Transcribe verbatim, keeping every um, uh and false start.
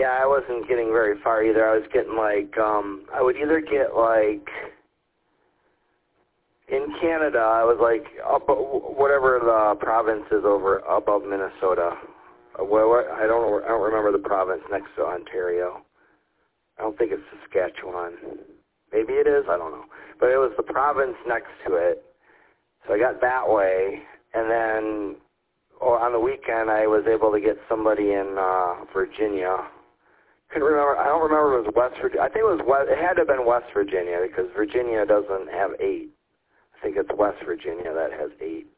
yeah, I wasn't getting very far either. I was getting like, um, I would either get like, in Canada, I was like, up, whatever the province is over above Minnesota. Well, I don't know, I don't remember the province next to Ontario. I don't think it's Saskatchewan. Maybe it is, I don't know. But it was the province next to it. So I got that way, and then oh, on the weekend I was able to get somebody in uh, Virginia. Couldn't remember. I don't remember if it was West Virginia. I think it was West. It had to have been West Virginia because Virginia doesn't have eight. I think it's West Virginia that has eight.